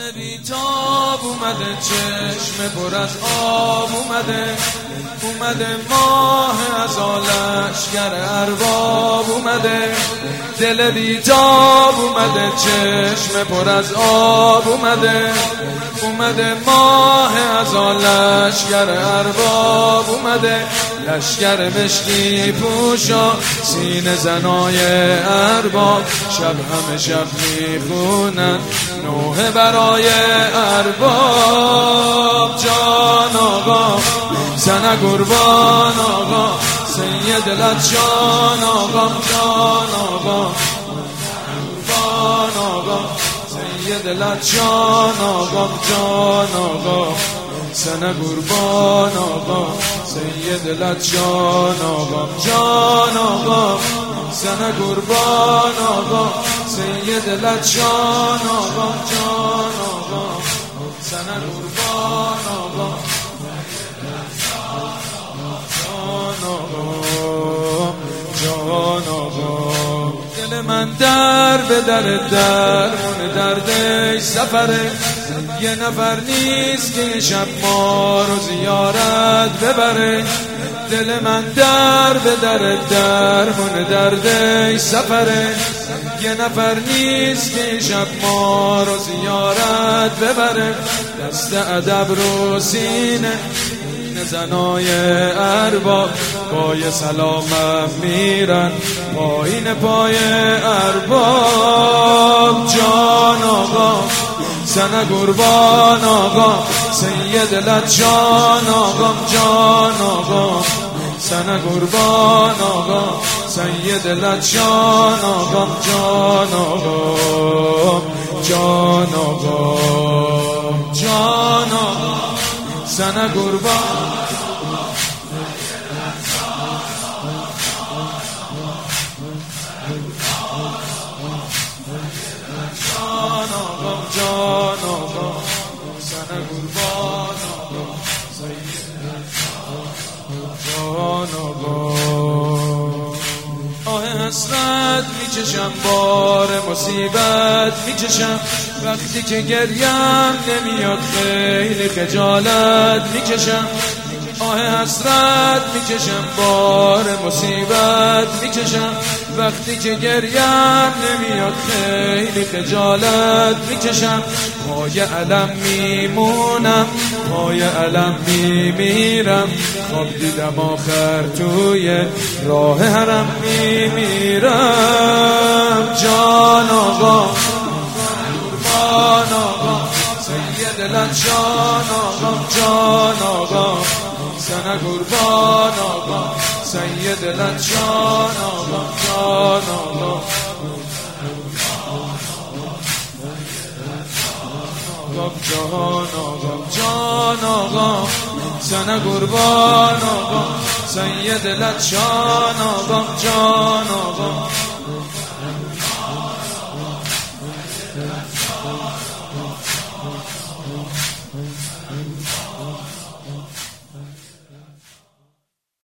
دل بیتاب اومده، چشم پر از آب اومده ماه از لشگر ارباب اومده. دل بیتاب اومده، چشم پر از آب اومده ماه از لشگر ارباب اومده. لشگر مشکی پوشا سینه زنای ارباب، شب همه شب میخونن نوحه برای ارباب. جان آقا زن قربان آقا، سید دلت جان آقا، جان آقا قربان آقا، سید دلت جان آقا، جان آقا سن قربان آقا، سید دلت جان آقا، جان آقا سن قربان آقا، سید دلت جان آقا، جان آقا سن قربان آقا، جان آقا. دل من در به درمون درد سفره، یه نفر نیست که شب ما رو زیارت ببره. دل من در به درمون درد سفره، یه نفر نیست که شب ما رو زیارت ببره. دست ادب رو سینه زنای ارباب، پای سلامم میرن پایین پای ارباب. جان آقا زن قربان آقا، سید دلت جان آقا، جان آقا زن قربان آقا، سید دلت جان آقا، جان آقا، جان آقا، جان آقا زن قربان. جان آقا، جان آقا زن قربان آقا، جان آقا. آه حسرت میچشم، بار مصیبت میچشم، وقتی که گریم نمیاد خیلی خجالت میکشم. آه حسرت میکشم، بار مصیبت میکشم، وقتی که گریم نمیاد خیلی خجالت میکشم. پای علم میمونم، پای علم میمیرم، خواب دیدم آخر توی راه حرم میمیرم. جان آقا قربان آقا، سید دلت جان آقا، جان آقا زن قربان آقا، سید دلت جان آقا، جان آقا جان آقا، جان آقا زن قربان آقا، سید دلت جان آقا، جان آقا.